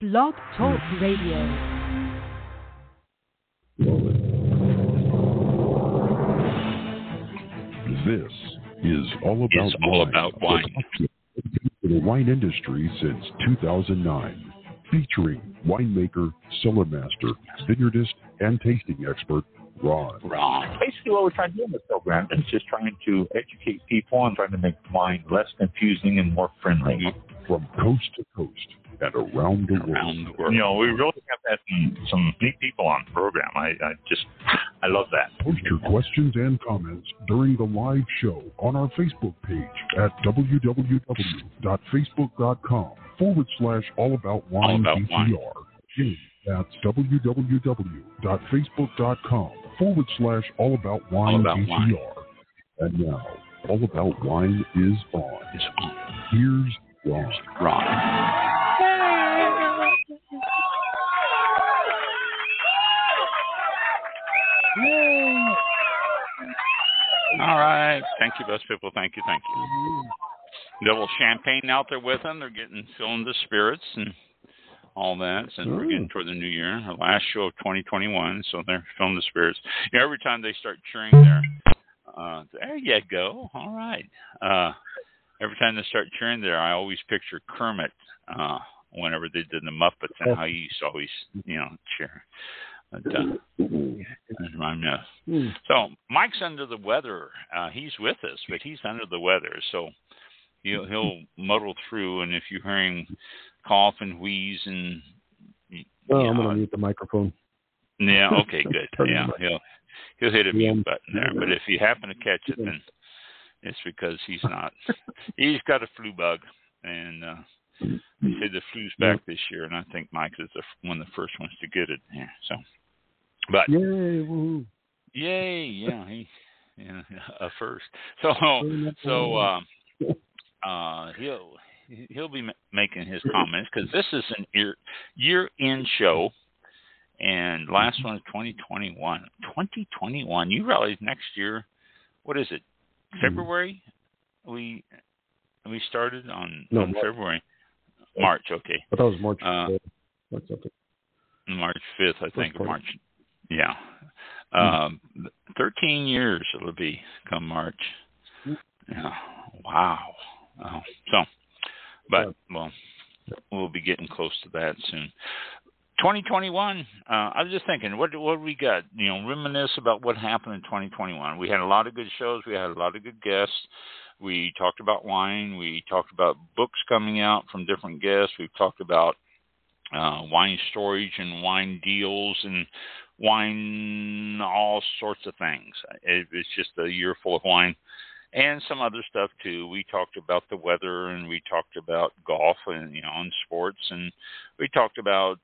Blog Talk Radio. This is All About Wine. For the wine industry since 2009, featuring winemaker, cellar master, vineyardist, and tasting expert Ron. Basically, what we're trying to do in this program is just trying to educate people and trying to make wine less confusing and more friendly. From coast to coast and around the world. You know, we really have had some neat people on the program. I love that. Post your questions and comments during the live show on our Facebook page at www.facebook.com/allaboutwinebtr. Again, that's www.facebook.com/allaboutwinebtr. And now, All About Wine is on. Here's Ron. Yay. All right. Thank you, best people. Thank you. Little champagne out there with them. They're filling the spirits and all that. Since we're getting toward the new year, our last show of 2021, so they're filling the spirits. You know, every time they start cheering there you go. All right. Every time they start cheering there, I always picture Kermit whenever they did the Muppets and how he used to always, cheer. But, so Mike's under the weather. He's with us, but he's under the weather. So he'll muddle through. And if you hear him cough and wheeze and I'm going to mute the microphone. Yeah. Okay. Good. Yeah. He'll hit a mute button there. But if you happen to catch it, then it's because he's not. He's got a flu bug, and they say the flu's back this year, and I think Mike is one of the first ones to get it. Yeah. So. But yay, a first. So he'll be making his comments because this is an year-end show, and last one is 2021. 2021. You realize next year, what is it? February? We started on February. March. Okay. But that was March. March 5th, I think. March. Yeah. 13 years it'll be come March. Yeah. Wow. We'll be getting close to that soon. 2021, I was just thinking, what we got? Reminisce about what happened in 2021. We had a lot of good shows. We had a lot of good guests. We talked about wine. We talked about books coming out from different guests. We've talked about wine storage and wine deals and wine, all sorts of things. It's just a year full of wine and some other stuff too. We talked about the weather, and we talked about golf and and sports, and we talked about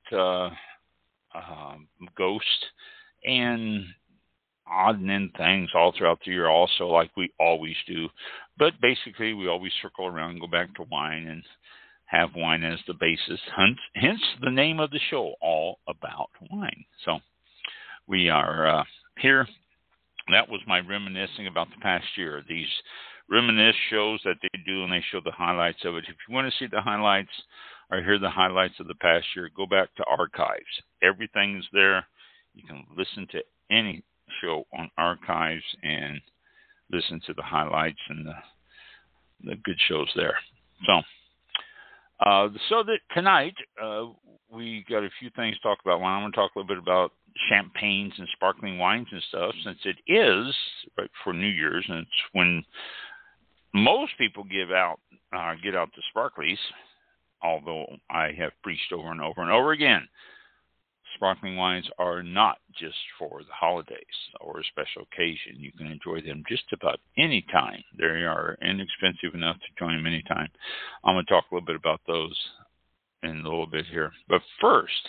Ghost and odd and end things all throughout the year, also, like we always do. But basically, we always circle around and go back to wine and have wine as the basis. Hence the name of the show, All About Wine. So we are here. That was my reminiscing about the past year. These reminisce shows that they do, and they show the highlights of it. If you want to see the highlights or hear the highlights of the past year, go back to archives. Everything's there. You can listen to any show on archives and listen to the highlights and the good shows there. So that tonight we got a few things to talk about. Well, I'm going to talk a little bit about champagnes and sparkling wines and stuff, since it is right for New Year's, and it's when most people get out the sparklies. Although I have preached over and over and over again, sparkling wines are not just for the holidays or a special occasion. You can enjoy them just about any time. They are inexpensive enough to join them anytime. I'm going to talk a little bit about those in a little bit here. But first,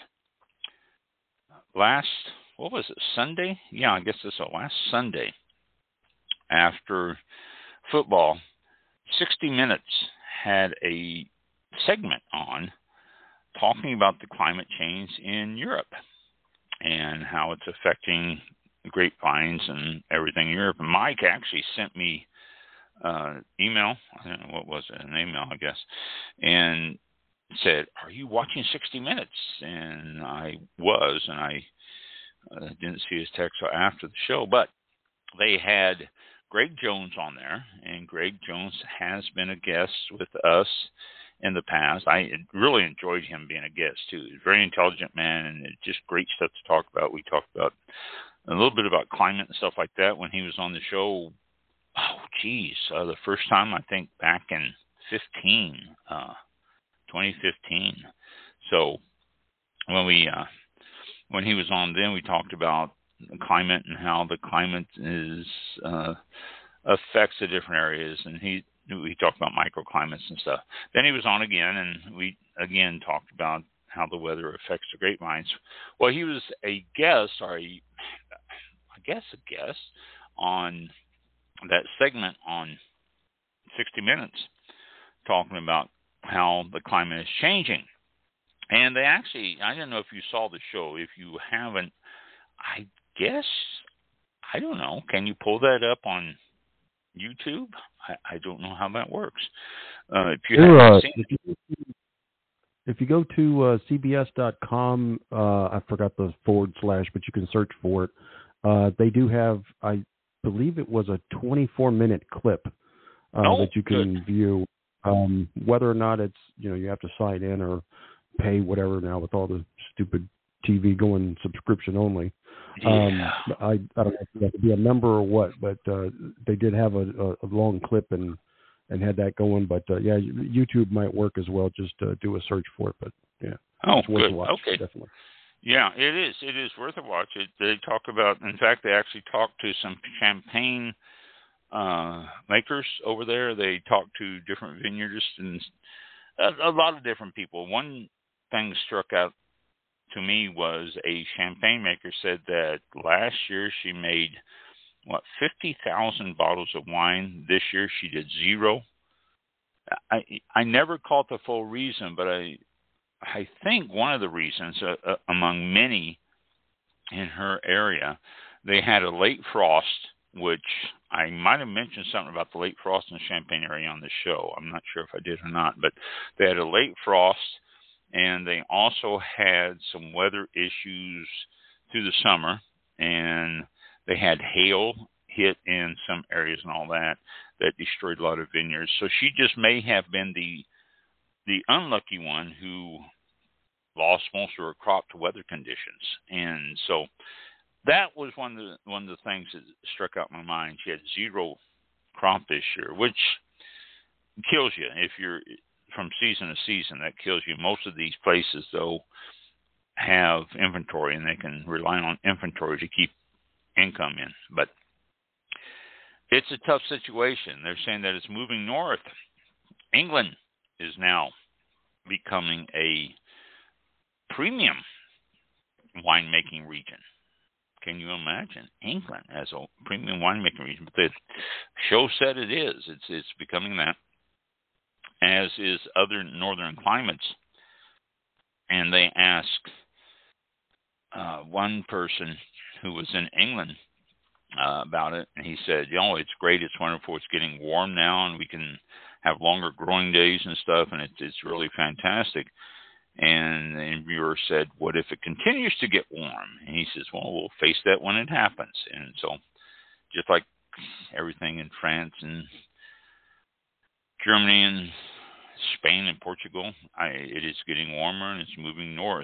Sunday? Yeah, I guess it's last Sunday after football, 60 Minutes had a segment on talking about the climate change in Europe and how it's affecting grapevines and everything in Europe. And Mike actually sent me email. I don't know, what was it? An email, I guess. And said, "Are you watching 60 Minutes?" And I was, and I didn't see his text after the show, but they had Greg Jones on there, and Greg Jones has been a guest with us in the past. I really enjoyed him being a guest, too. He's a very intelligent man, and just great stuff to talk about. We talked about a little bit about climate and stuff like that when he was on the show. The first time, I think, back in 2015. So when he was on then, we talked about the climate and how the climate affects the different areas, and we talked about microclimates and stuff. Then he was on again, and we again talked about how the weather affects the grapevines. Well, he was a guest, on that segment on 60 Minutes, talking about how the climate is changing. And they actually, I don't know if you saw the show. If you haven't, I don't know. Can you pull that up on YouTube? I don't know how that works. If you haven't seen it. If you go to cbs.com, I forgot the / but you can search for it. They do have, I believe it was a 24-minute clip that you can view. Whether or not it's, you have to sign in or pay whatever now with all the stupid TV going subscription only. Yeah. I don't know if you have to be a member or what, but they did have a long clip and had that going. But yeah, YouTube might work as well. Just do a search for it. But yeah, it's worth a watch, okay, definitely. Yeah, it is. It is worth a watch. They talk about. In fact, they actually talk to some champagne makers over there. They talk to different vineyardists and a lot of different people. One thing struck out to me was a champagne maker said that last year she made 50,000 bottles of wine. This year she did 0. I never caught the full reason, but I think one of the reasons, among many in her area, they had a late frost, which I might have mentioned something about the late frost in the Champaign area on the show. I'm not sure if I did or not, but they had a late frost, and they also had some weather issues through the summer, and they had hail hit in some areas and all that destroyed a lot of vineyards. So she just may have been the unlucky one who lost most of her crop to weather conditions. And so that was one of the things that struck out my mind. She had 0 crop this year, which kills you if you're from season to season. That kills you. Most of these places, though, have inventory, and they can rely on inventory to keep income in. But it's a tough situation. They're saying that it's moving north. England is now becoming a premium winemaking region. Can you imagine England as a premium winemaking region? But the show said it is. It's becoming that, as is other northern climates. And they asked one person who was in England about it, and he said, it's great, it's wonderful, it's getting warm now, and we can have longer growing days and stuff, and it's really fantastic. And the interviewer said, what if it continues to get warm? And he says, well, we'll face that when it happens. And so just like everything in France and Germany and Spain and Portugal, it is getting warmer and it's moving north.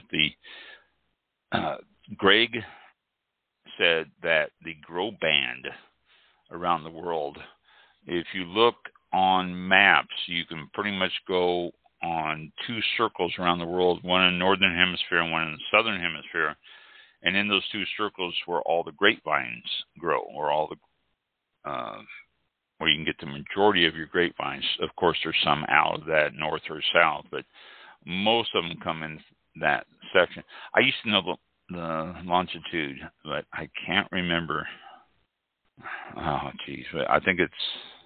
Greg said that the grow band around the world, if you look on maps, you can pretty much go on 2 circles around the world, one in the northern hemisphere and one in the southern hemisphere. And in those 2 circles where all the grapevines grow, or all the where you can get the majority of your grapevines. Of course, there's some out of that north or south, but most of them come in that section. I used to know the longitude, but I can't remember. Oh, geez, I think it's.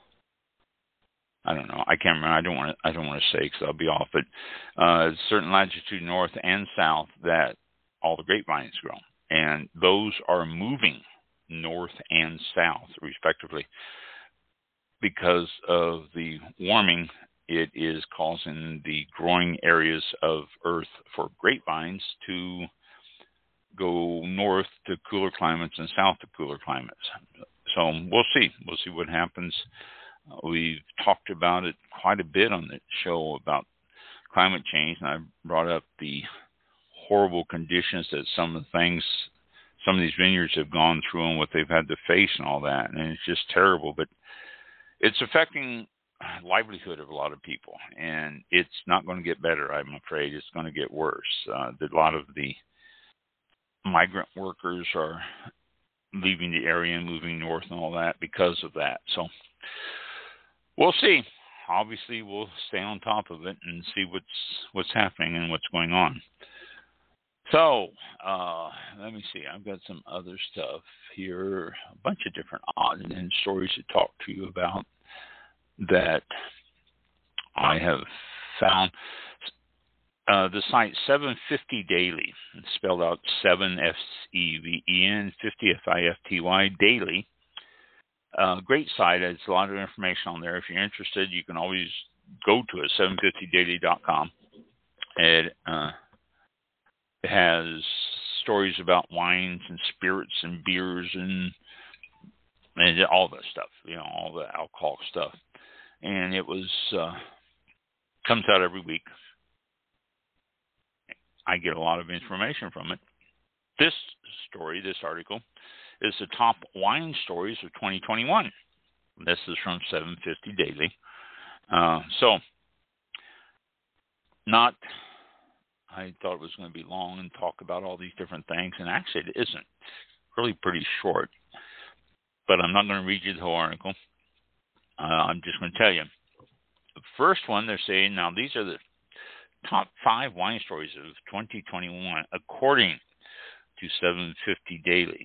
I don't know. I can't remember. I don't want to say because I'll be off. But certain latitude, north and south, that all the grapevines grow, and those are moving north and south, respectively, because of the warming it is causing the growing areas of Earth for grapevines to go north to cooler climates and south to cooler climates. So we'll see. We'll see what happens. We've talked about it quite a bit on the show about climate change, and I brought up the horrible conditions that some of these vineyards have gone through and what they've had to face and all that, and it's just terrible. But it's affecting livelihood of a lot of people, and it's not going to get better. I'm afraid it's going to get worse. A lot of the migrant workers are leaving the area and moving north and all that because of that. So we'll see. Obviously, we'll stay on top of it and see what's happening and what's going on. So let me see. I've got some other stuff here, a bunch of different odd and end stories to talk to you about that I have found. The site 750 Daily, it's spelled out 7SEVEN 50 FIFTY Daily. Great site. It's a lot of information on there. If you're interested, you can always go to it, 750daily.com. It has stories about wines and spirits and beers and all that stuff, all the alcohol stuff. And it comes out every week. I get a lot of information from it. This article, is the top wine stories of 2021. This is from 750 Daily. I thought it was going to be long and talk about all these different things, and actually it isn't. Really pretty short. But I'm not going to read you the whole article. I'm just going to tell you. The first one, they're saying, now these are the top 5 wine stories of 2021, according to 750 Daily.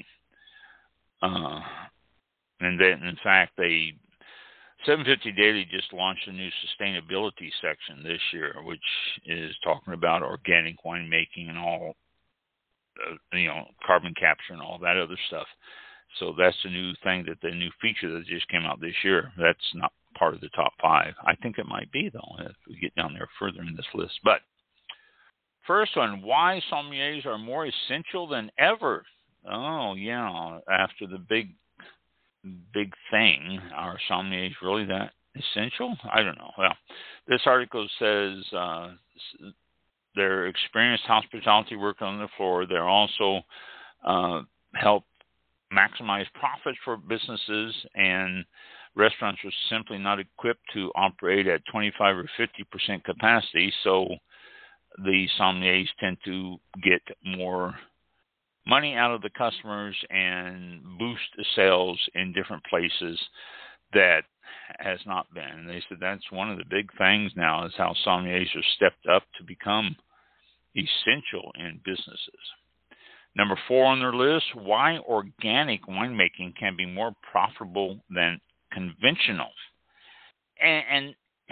And then, in fact, 750 Daily just launched a new sustainability section this year, which is talking about organic winemaking and all, carbon capture and all that other stuff. So that's the new thing, the new feature that just came out this year. That's not part of the top 5. I think it might be, though, if we get down there further in this list. But first one, why sommeliers are more essential than ever. Oh, yeah, after the big thing, are sommeliers really that essential? I don't know. Well, this article says they're experienced hospitality workers on the floor. They're also help maximize profits for businesses, and restaurants are simply not equipped to operate at 25 or 50% capacity, so the sommeliers tend to get more money out of the customers and boost the sales in different places that has not been. And they said that's one of the big things now, is how sommeliers have stepped up to become essential in businesses. Number 4 on their list, why organic winemaking can be more profitable than conventional. And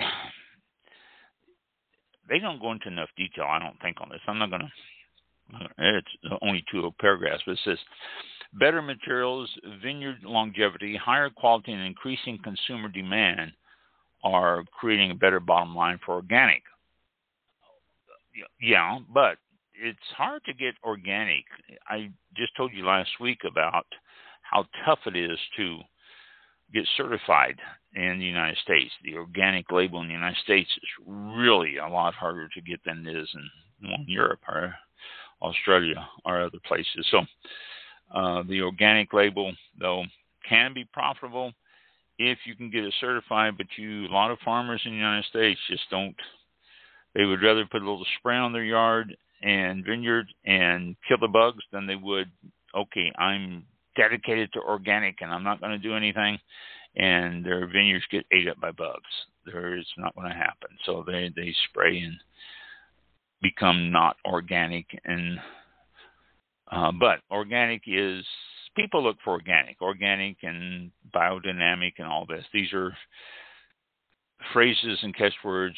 they don't go into enough detail, I don't think, on this. I'm not going to, it's only 2 paragraphs, but it says, better materials, vineyard longevity, higher quality, and increasing consumer demand are creating a better bottom line for organic. Yeah, but it's hard to get organic. I just told you last week about how tough it is to get certified in the United States. The organic label in the United States is really a lot harder to get than it is in Europe or Australia or other places. So the organic label, though, can be profitable if you can get it certified, but a lot of farmers in the United States just don't. They would rather put a little spray on their yard and vineyard and kill the bugs than they would, okay, I'm dedicated to organic and I'm not going to do anything, and their vineyards get ate up by bugs. It's not going to happen. So they spray and become not organic. And but organic is, people look for organic and biodynamic and all this. These are phrases and catchwords,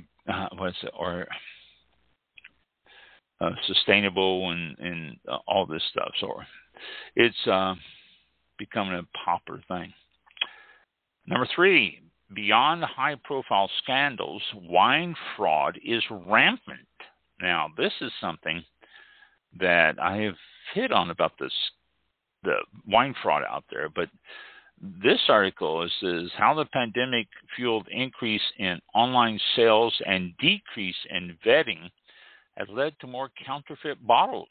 sustainable and all this stuff. So it's becoming a popular thing. Number 3, beyond high-profile scandals, wine fraud is rampant. Now, this is something that I have hit on about the wine fraud out there, but this article is how the pandemic fueled increase in online sales and decrease in vetting has led to more counterfeit bottles.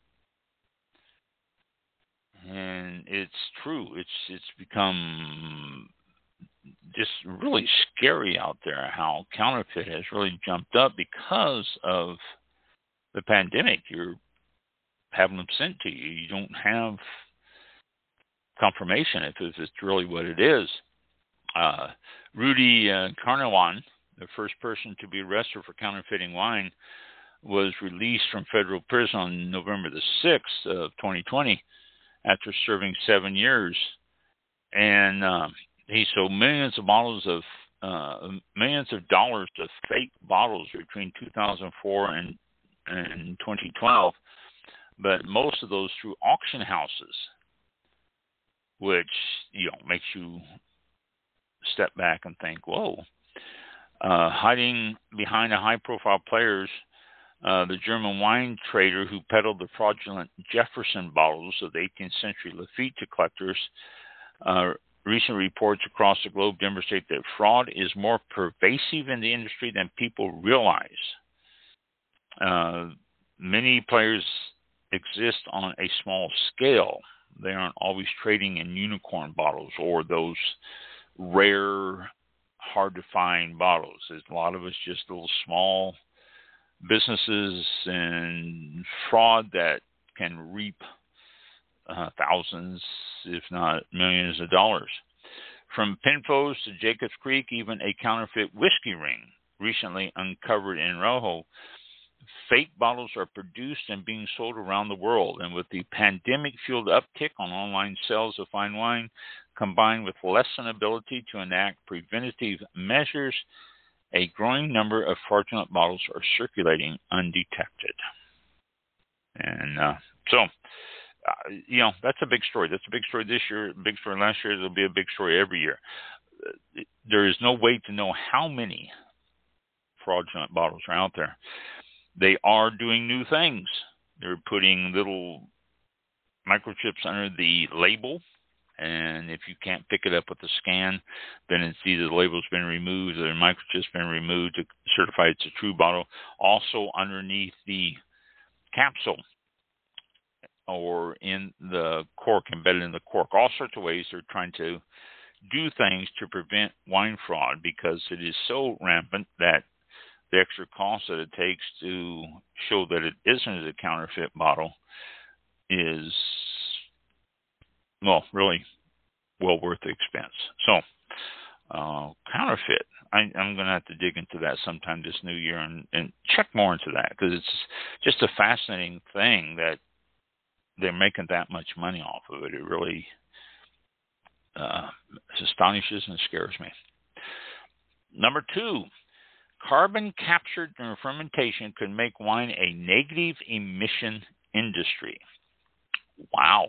And it's true. It's become just really scary out there how counterfeit has really jumped up because of the pandemic. You're having them sent to you. You don't have confirmation if it's really what it is. Rudy Carnawan, the first person to be arrested for counterfeiting wine, was released from federal prison on November the 6th of 2020 after serving 7 years. And he sold millions of dollars of fake bottles between 2004 and 2012, but most of those through auction houses, which makes you step back and think, whoa. Hiding behind the high-profile players, the German wine trader who peddled the fraudulent Jefferson bottles of the 18th century Lafite to collectors, recent reports across the globe demonstrate that fraud is more pervasive in the industry than people realize. Many players exist on a small scale. They aren't always trading in unicorn bottles or those rare, hard-to-find bottles. There's a lot of us just little small businesses and fraud that can reap thousands, if not millions of dollars. From Pinfos to Jacobs Creek, even a counterfeit whiskey ring recently uncovered in Rojo. Fake bottles are produced and being sold around the world, and with the pandemic-fueled uptick on online sales of fine wine, combined with lessened ability to enact preventative measures, a growing number of fraudulent bottles are circulating undetected. And that's a big story. That's a big story this year, a big story last year. There'll be a big story every year. There is no way to know how many fraudulent bottles are out there. They are doing new things. They're putting little microchips under the label, and if you can't pick it up with a scan, then it's either the label's been removed or the microchip's been removed to certify it's a true bottle. Also underneath the capsule or in the cork, embedded in the cork. All sorts of ways they're trying to do things to prevent wine fraud because it is so rampant that the extra cost that it takes to show that it isn't a counterfeit bottle is, really well worth the expense. So, counterfeit, I'm going to have to dig into that sometime this new year and check more into that because it's just a fascinating thing that they're making that much money off of it. It really astonishes and scares me. Number 2. Carbon captured during fermentation could make wine a negative emission industry. Wow.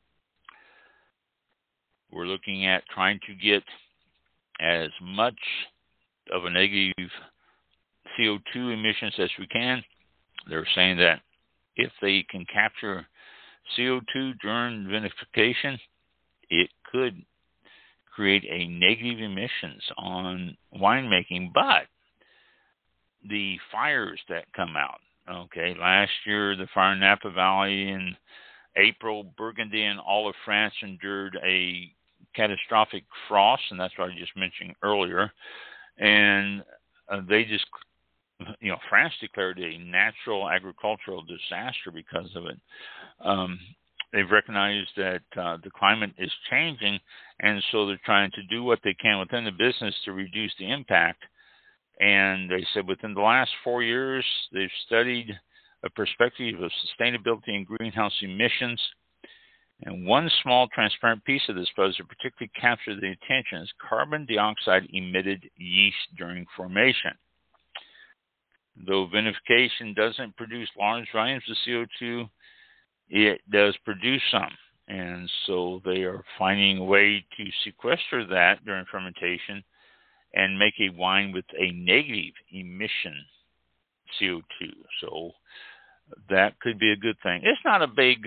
We're looking at trying to get as much of a negative CO2 emissions as we can. They're saying that if they can capture CO2 during vinification, it could create a negative emissions on winemaking, but the fires that come out. Okay, last year the fire in Napa Valley in April, Burgundy and all of France endured a catastrophic frost, and that's what I just mentioned earlier. And they just, France declared a natural agricultural disaster because of it. They've recognized that the climate is changing, and so they're trying to do what they can within the business to reduce the impact. And they said within the last 4 years, they've studied a perspective of sustainability and greenhouse emissions. And one small transparent piece of this puzzle particularly captured the attention is carbon dioxide emitted yeast during formation. Though vinification doesn't produce large volumes of CO2, it does produce some. And so they are finding a way to sequester that during fermentation and make a wine with a negative emission CO2. So that could be a good thing. It's not a big,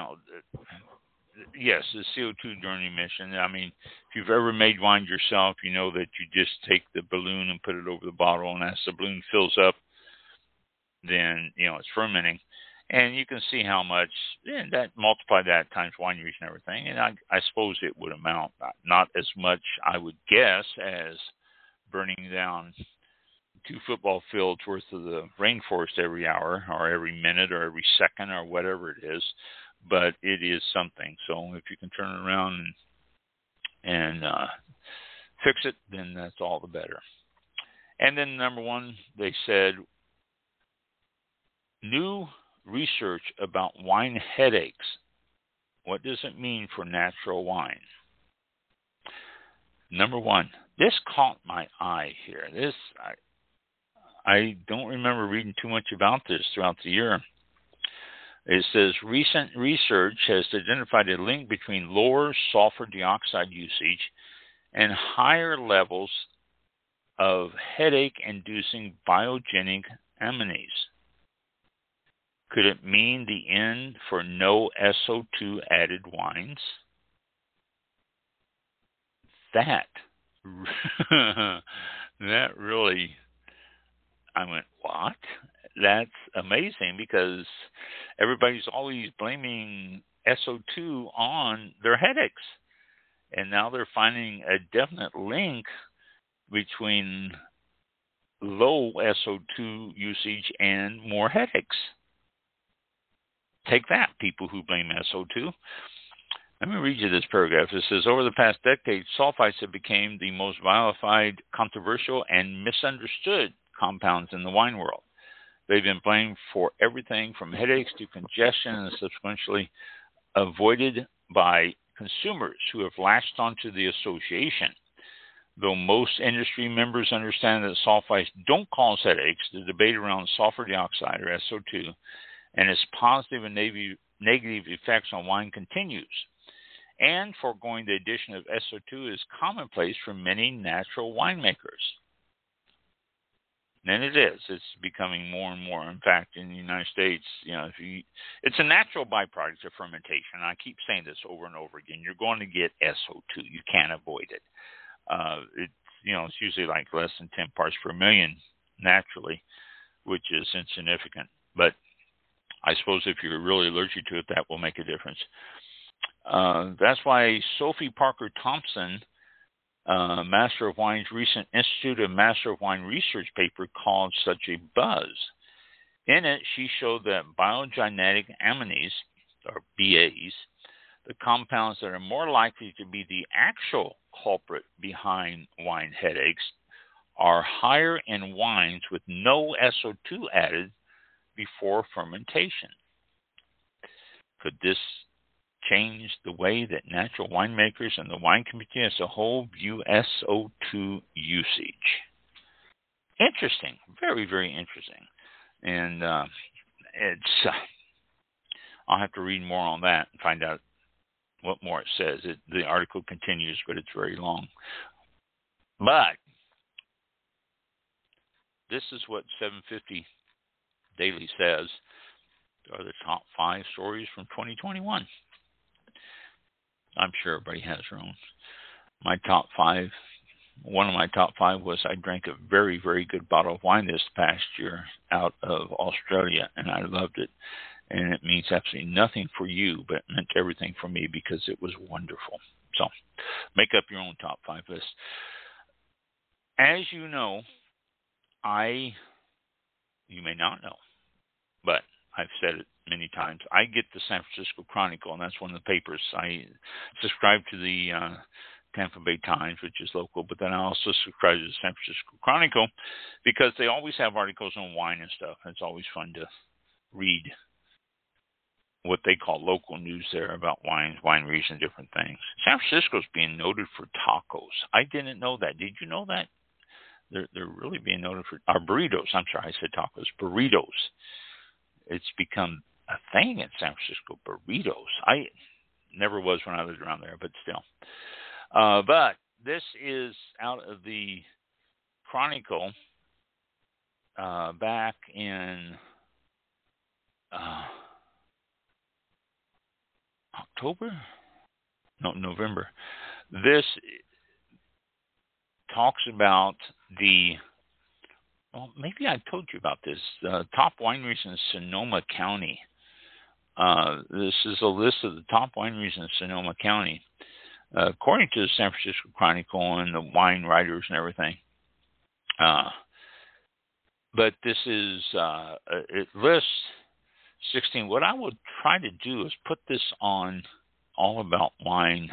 yes, the CO2 during emission. I mean, if you've ever made wine yourself, you know that you just take the balloon and put it over the bottle, and as the balloon fills up, then, it's fermenting. And you can see how much, that multiply that times wine use and everything. And I suppose it would amount, not as much, I would guess, as burning down 2 football fields worth of the rainforest every hour or every minute or every second or whatever it is. But it is something. So if you can turn it around and fix it, then that's all the better. And then number 1, they said, new research about wine headaches. What does it mean for natural wine? Number 1, this caught my eye here. I don't remember reading too much about this throughout the year. It says recent research has identified a link between lower sulfur dioxide usage and higher levels of headache-inducing biogenic amines. Could it mean the end for no SO2 added wines? That really, I went, what? That's amazing, because everybody's always blaming SO2 on their headaches. And now they're finding a definite link between low SO2 usage and more headaches. Take that, people who blame SO2. Let me read you this paragraph. It says, over the past decade, sulfites have become the most vilified, controversial, and misunderstood compounds in the wine world. They've been blamed for everything from headaches to congestion, and subsequently avoided by consumers who have latched onto the association. Though most industry members understand that sulfites don't cause headaches, the debate around sulfur dioxide, or SO2, and its positive and negative effects on wine continues. And foregoing the addition of SO2 is commonplace for many natural winemakers. And it is. It's becoming more and more. In fact, in the United States, it's a natural byproduct of fermentation. I keep saying this over and over again. You're going to get SO2. You can't avoid it. It's usually like less than 10 parts per million naturally, which is insignificant. But I suppose if you're really allergic to it, that will make a difference. That's why Sophie Parker Thompson, Master of Wine's recent Institute of Master of Wine research paper called such a buzz. In it, she showed that biogenetic amines, or BAs, the compounds that are more likely to be the actual culprit behind wine headaches, are higher in wines with no SO2 added before fermentation. Could this change the way that natural winemakers and the wine community as a whole view SO2 usage? Interesting. Very, very interesting. And I'll have to read more on that and find out what more it says. The article continues, but it's very long. But this is what 750 Daily says are the top 5 stories from 2021. I'm sure everybody has their own. My top 5, one of my top 5 was I drank a very, very good bottle of wine this past year out of Australia, and I loved it. And it means absolutely nothing for you, but it meant everything for me because it was wonderful. So make up your own top 5 list. As you know, you may not know, but I've said it many times. I get the San Francisco Chronicle, and that's one of the papers. I subscribe to the Tampa Bay Times, which is local, but then I also subscribe to the San Francisco Chronicle because they always have articles on wine and stuff. It's always fun to read what they call local news there about wines, wineries, and different things. San Francisco's being noted for tacos. I didn't know that. Did you know that? They're really being noted for burritos. I'm sorry, I said tacos. Burritos. It's become a thing in San Francisco, burritos. I never was when I lived around there, but still. But this is out of the Chronicle back in November. This talks about maybe I told you about this, top wineries in Sonoma County. This is a list of the top wineries in Sonoma County, according to the San Francisco Chronicle and the wine writers and everything. But this is, it lists 16. What I would try to do is put this on All About Wine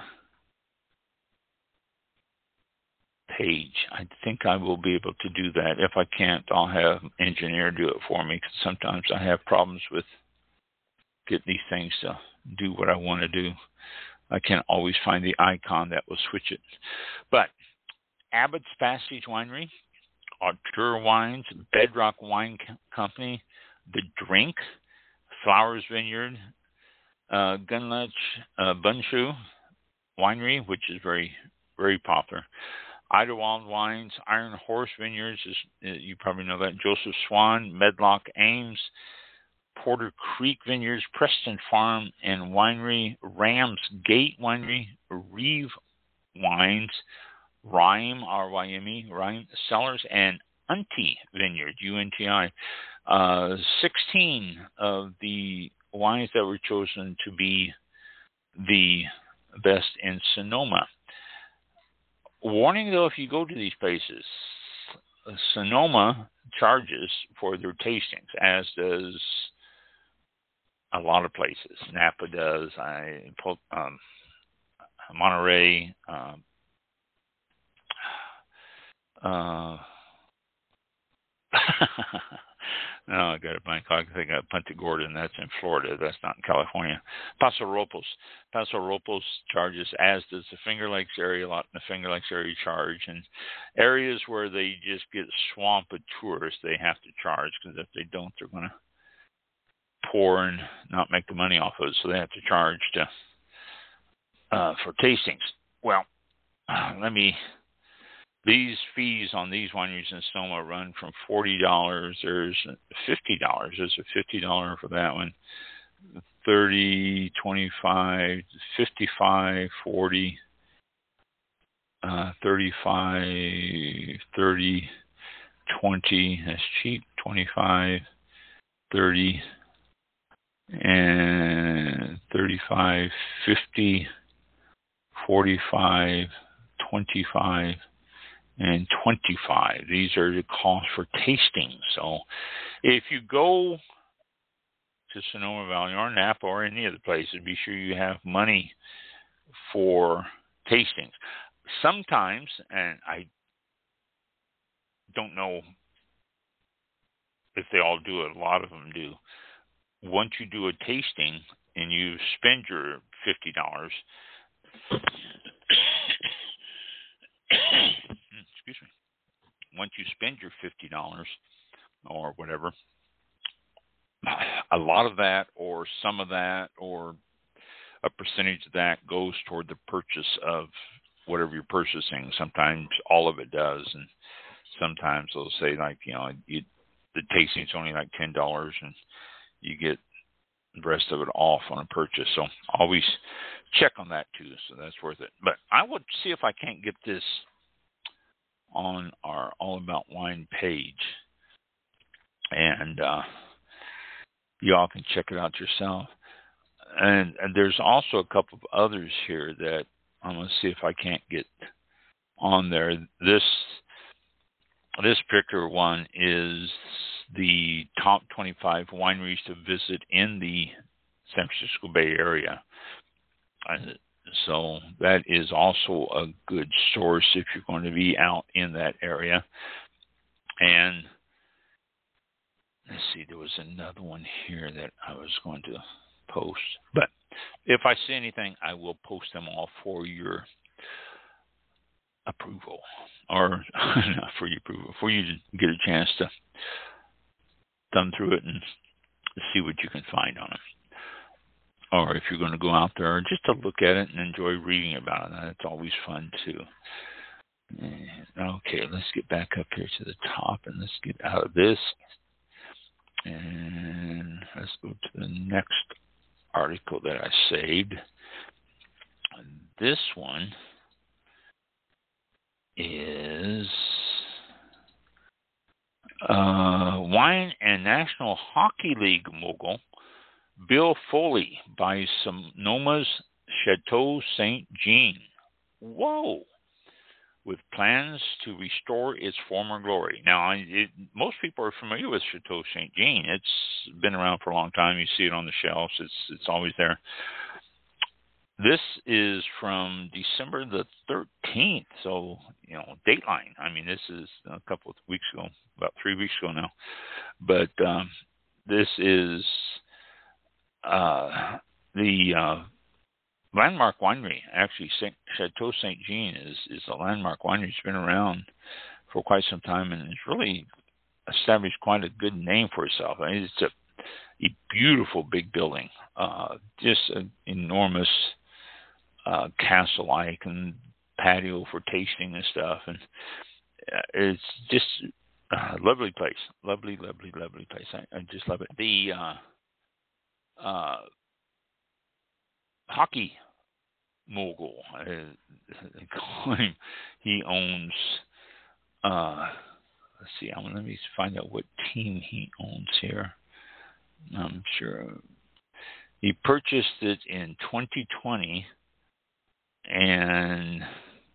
page. I think I will be able to do that. If I can't, I'll have an engineer do it for me, because sometimes I have problems with getting these things to do what I want to do. I can't always find the icon that will switch it. But Abbott's Passage Winery, Auteur Wines, Bedrock Wine Company, The Drink, Flowers Vineyard, Gunlech Bunshu Winery, which is very, very popular. Idlewild Wines, Iron Horse Vineyards, you probably know that, Joseph Swan, Medlock Ames, Porter Creek Vineyards, Preston Farm and Winery, Rams Gate Winery, Reeve Wines, Rhyme, R-Y-M-E, Rhyme Cellars, and Unti Vineyard, U-N-T-I. 16 of the wines that were chosen to be the best in Sonoma. Warning, though, if you go to these places, Sonoma charges for their tastings, as does a lot of places. Napa does, Monterey, no, I got it blank. I think I Punta Gorda, and that's in Florida. That's not in California. Paso Robles charges, as does the Finger Lakes area. A lot in the Finger Lakes area charge, and areas where they just get swamped with tourists, they have to charge, because if they don't, they're going to pour and not make the money off of it. So they have to charge for tastings. Well, these fees on these wineries in Sonoma run from $40. There's $50. There's a $50 for that one. 30, 25, 55, 40, 35, 30, 20. That's cheap. 25, 30, and 35, 50, 45, 25, and 25. These are the costs for tasting. So if you go to Sonoma Valley or Napa or any other places, be sure you have money for tastings. Sometimes, and I don't know if they all do it, a lot of them do, once you do a tasting and you spend your $50, excuse me, once you spend your $50 or whatever, a lot of that or some of that or a percentage of that goes toward the purchase of whatever you're purchasing. Sometimes all of it does, and sometimes they'll say, like, the tasting's only like $10 and you get the rest of it off on a purchase. So always check on that too, so that's worth it. But I would see if I can't get this on our All About Wine page, and y'all can check it out yourself. And there's also a couple of others here that I'm going to see if I can't get on there. This particular one is the top 25 wineries to visit in the San Francisco Bay Area. So that is also a good source if you're going to be out in that area. And let's see, there was another one here that I was going to post. But if I see anything, I will post them all for your approval. Or not for your approval, for you to get a chance to thumb through it and see what you can find on it. Or if you're going to go out there just to look at it and enjoy reading about it, that's always fun too. Okay, let's get back up here to the top and let's get out of this. And let's go to the next article that I saved. This one is wine and National Hockey League mogul Bill Foley buys Sonoma's Chateau Saint Jean. Whoa! With plans to restore its former glory. Now, most people are familiar with Chateau Saint Jean. It's been around for a long time. You see it on the shelves. It's always there. This is from December the 13th, so, Dateline. I mean, this is a couple of weeks ago, about 3 weeks ago now. But this is the landmark winery. Actually, Chateau Saint Jean is a landmark winery. It's been around for quite some time, and it's really established quite a good name for itself. I mean, it's a beautiful big building, just an enormous castle-like and patio for tasting and stuff, and it's just a lovely place. Lovely place. I just love it. The hockey mogul, they call him. He owns. Let's see. Let me find out what team he owns here. I'm sure he purchased it in 2020, and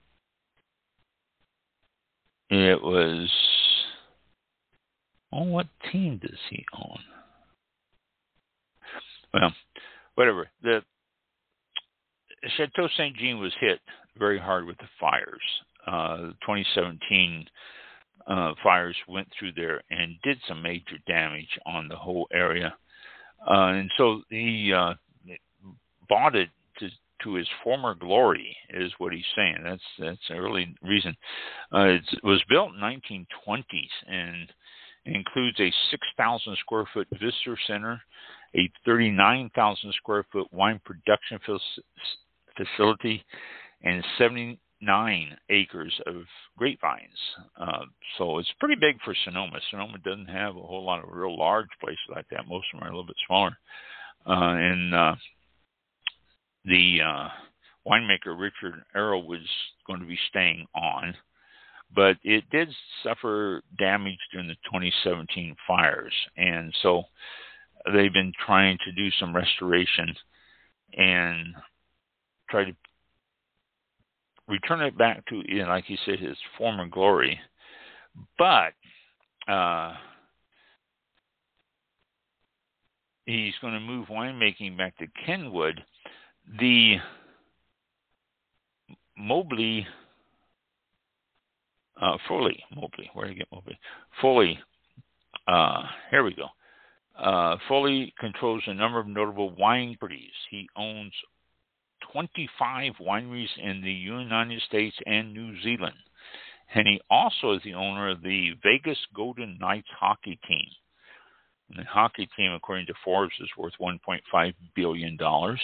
it was. Oh, what team does he own? Well, whatever. The Chateau Saint Jean was hit very hard with the fires. 2017 fires went through there and did some major damage on the whole area. And so he bought it to his former glory, is what he's saying. That's a really reason. It was built in the 1920s and includes a 6,000 square foot visitor center, a 39,000 square foot wine production facility, and 79 acres of grapevines. So it's pretty big for Sonoma. Sonoma doesn't have a whole lot of real large places like that. Most of them are a little bit smaller. And the winemaker Richard Arrow was going to be staying on, but it did suffer damage during the 2017 fires. And so they've been trying to do some restoration and try to return it back to, like he said, his former glory. But he's going to move winemaking back to Kenwood. The Foley, where did I get Mobley? Foley, here we go. Foley controls a number of notable wine properties. He owns 25 wineries in the United States and New Zealand. And he also is the owner of the Vegas Golden Knights hockey team. And the hockey team, according to Forbes, is worth $1.5 billion.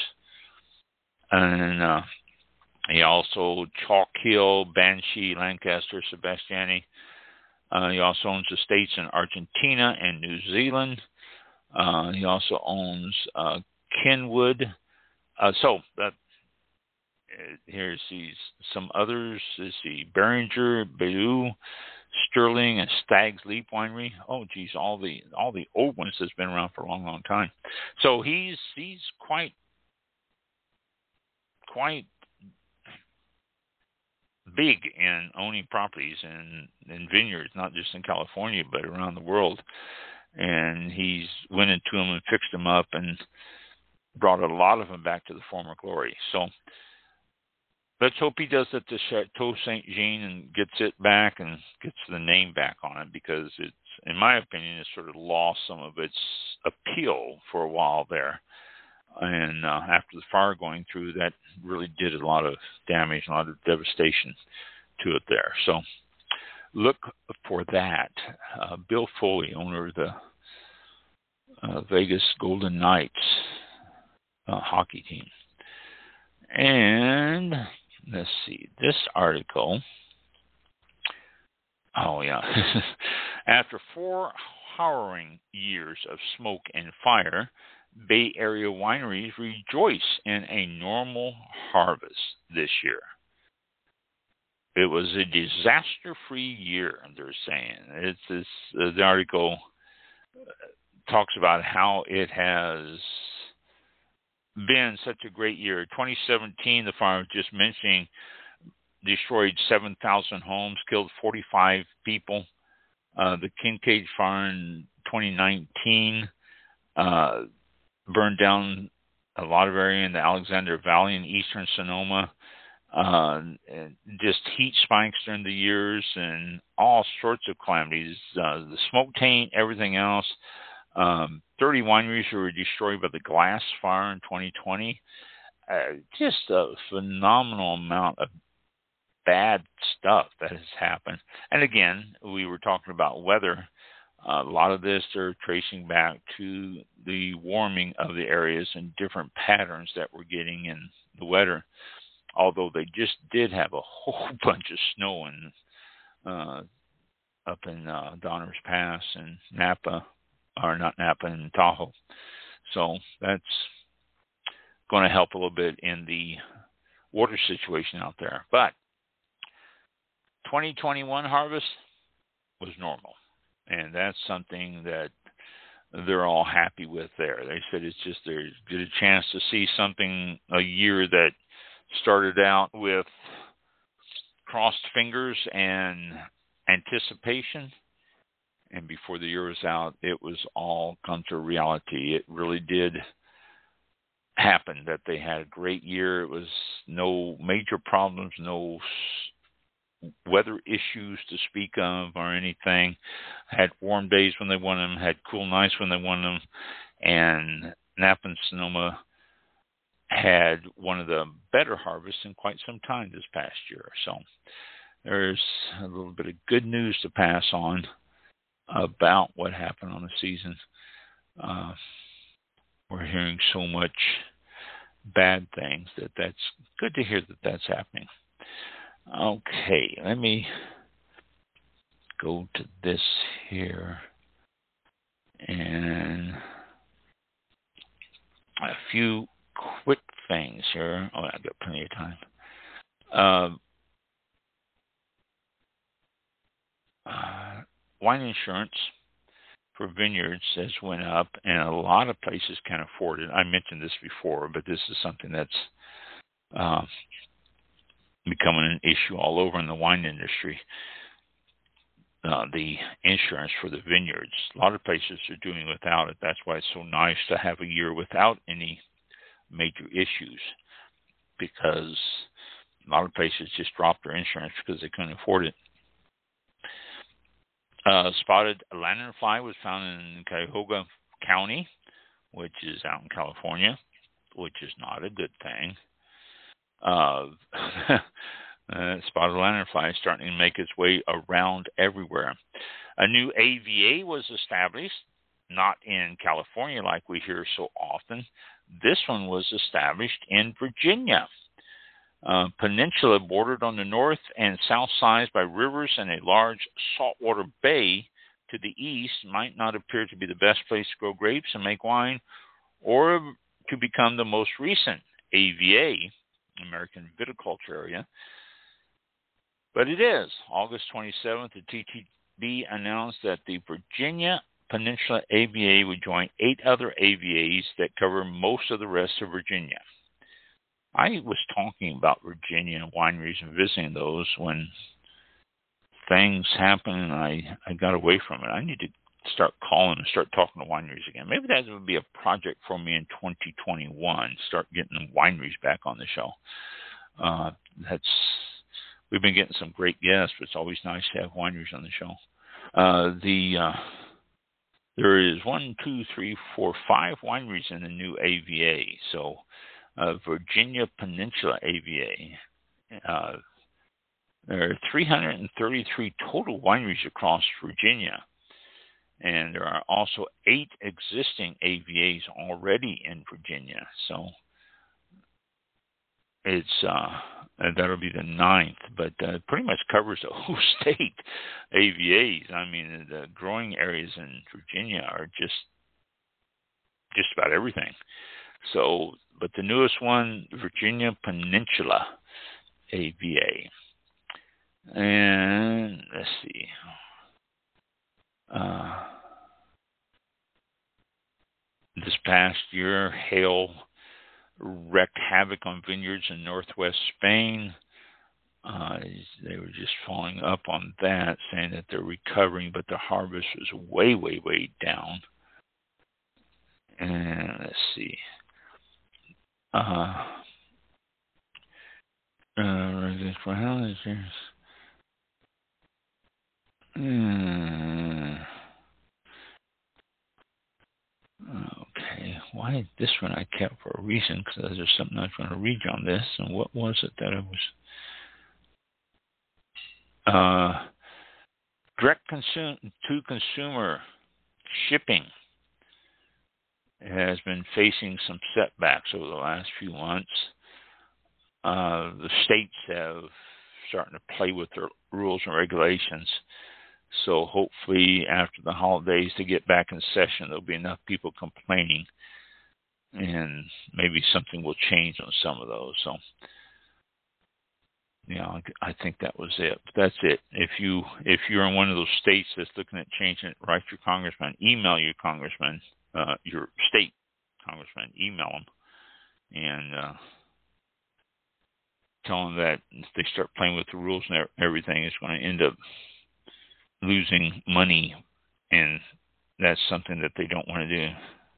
And he also Chalk Hill, Banshee, Lancaster, Sebastiani. He also owns estates in Argentina and New Zealand. He also owns Kenwood. Here's some others. Let's see, Beringer, Bayou, Sterling, and Stag's Leap Winery. Oh, geez, all the old ones that's been around for a long, long time. So he's quite big in owning properties and vineyards, not just in California but around the world. And he's went into them and fixed them up and brought a lot of them back to the former glory. So let's hope he does it to Chateau Saint Jean and gets it back and gets the name back on it, because it's, in my opinion, it's sort of lost some of its appeal for a while there. And after the fire going through, that really did a lot of damage, a lot of devastation to it there. So look for that. Bill Foley, owner of the Vegas Golden Knights hockey team. And let's see, this article Oh, yeah. After 4 harrowing years of smoke and fire, Bay Area wineries rejoice in a normal harvest this year. It was a disaster-free year, they're saying. The article talks about how it has been such a great year. 2017, the fire just mentioning, destroyed 7,000 homes, killed 45 people. The Kincaid fire in 2019 burned down a lot of area in the Alexander Valley in eastern Sonoma. And just heat spikes during the years and all sorts of calamities. The smoke taint, everything else. 30 wineries were destroyed by the glass fire in 2020. Just a phenomenal amount of bad stuff that has happened. And again, we were talking about weather. A lot of this they're tracing back to the warming of the areas and different patterns that we're getting in the weather. Although they just did have a whole bunch of snow up in Donner's Pass and Napa, or not Napa, and Tahoe. So that's going to help a little bit in the water situation out there. But 2021 harvest was normal, and that's something that they're all happy with there. They said it's just they get a chance to see something, a year that started out with crossed fingers and anticipation, and before the year was out, it was all come to reality. It really did happen that they had a great year. It was no major problems, no weather issues to speak of or anything. Had warm days when they wanted them, had cool nights when they wanted them, and Napa and Sonoma had one of the better harvests in quite some time this past year. So there's a little bit of good news to pass on about what happened on the season. We're hearing so much bad things that's good to hear that that's happening. Okay, let me go to this here and a few quick things here. Oh, I've got plenty of time. Wine insurance for vineyards has went up, and a lot of places can afford it. I mentioned this before, but this is something that's becoming an issue all over in the wine industry. The insurance for the vineyards. A lot of places are doing without it. That's why it's so nice to have a year without any major issues, because a lot of places just dropped their insurance because they couldn't afford it. Spotted lanternfly was found in Cuyahoga County, which is out in California, which is not a good thing. Spotted lanternfly is starting to make its way around everywhere. A new AVA was established, not in California like we hear so often. This one was established in Virginia. Peninsula bordered on the north and south sides by rivers and a large saltwater bay to the east might not appear to be the best place to grow grapes and make wine, or to become the most recent AVA, American Viticulture Area. But it is. August 27th, the TTB announced that the Virginia Peninsula AVA would join 8 other AVAs that cover most of the rest of Virginia. I was talking about Virginia wineries and visiting those when things happened, and I got away from it. I need to start calling and start talking to wineries again. Maybe that would be a project for me in 2021, start getting wineries back on the show. We've been getting some great guests, but it's always nice to have wineries on the show. There is 5 wineries in the new AVA. So Virginia Peninsula AVA. There are 333 total wineries across Virginia, and there are also 8 existing AVAs already in Virginia. So it's That'll be the 9th, but pretty much covers the whole state, AVAs. I mean, the growing areas in Virginia are just about everything. So, but the newest one, Virginia Peninsula AVA. And let's see. This past year, hail wreaked havoc on vineyards in northwest Spain. They were just following up on that, saying that they're recovering, but the harvest was way, way, way down. And let's see. Okay, why this one I kept for a reason, because there's something I was going to read you on this, and what was it that I was... direct to consumer shipping has been facing some setbacks over the last few months. The states have starting to play with their rules and regulations. So hopefully after the holidays to get back in session, there'll be enough people complaining, and maybe something will change on some of those. So, yeah, I think that was it. But that's it. If you're in one of those states that's looking at changing it, write your congressman, email your congressman, your state congressman, email them, and tell them that if they start playing with the rules and everything, it's going to end up losing money, and that's something that they don't want to